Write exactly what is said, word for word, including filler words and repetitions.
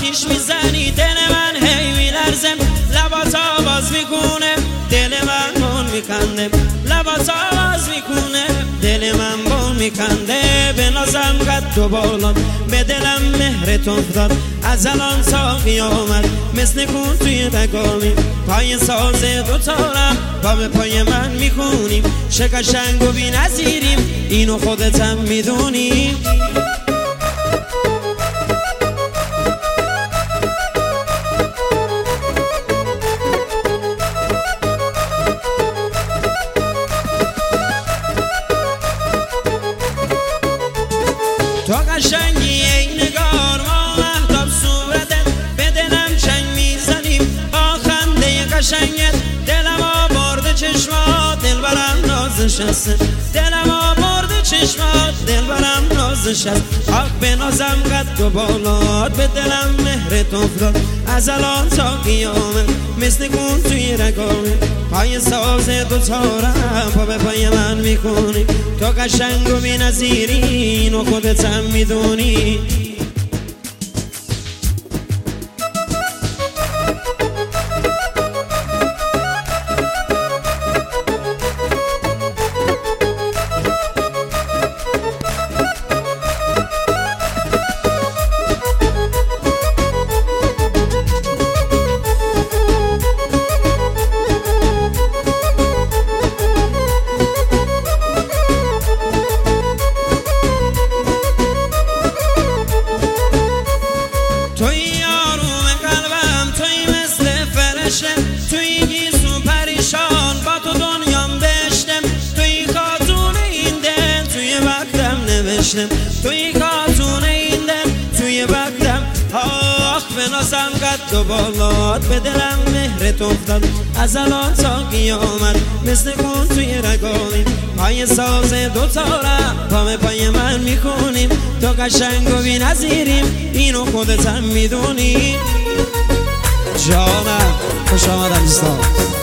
آتیش میزنی دل من هی میلرزم، لبات آواز میکنه دل من بون میکنده، لبات آواز میکنه دل من بون میکنده. به نازم قد و بالام به دلم مهرت افتاد، از الان تا قیامت مثل کن توی رگامی. پای ساز دوتارم با به پای من میخونیم، چه قشنگ و بی نظیریم اینو خودتم میدونی. تو قشنگی ای نگار ما مهتاب صورتت، به دلم چنگ میزنیم با خنده قشنگت. دلم آورده چشمات دلبرم نازش هست، دلم آورده چشمات دلبرم نازش هست. آخ به نازم قد و بالات به دلم مهرت افتاد، از الان تا قیامت مثل کن توی رگامه. پای ساز دوتارم پا به پای من میکنی، تو قشنگ و بی نظیری اینو خودتم میدونی. توی آروم قلبم توی مثل فرشته، توی گیسو پریشان با تو دنیام بشتم. توی خاتون این دل توی وقتم نوشتم، توی خاتون این دل توی وقتم. آخ به نازم قد و بالات به دلم مهرت افتاد، از الان تا قیامت مثل کن توی رگامی. پای ساز دوتارم پا به پای من میکنیم، تو قشنگ و بی نظیریم اینو خودتم میدونی. جانم خوش آمد عزیزان.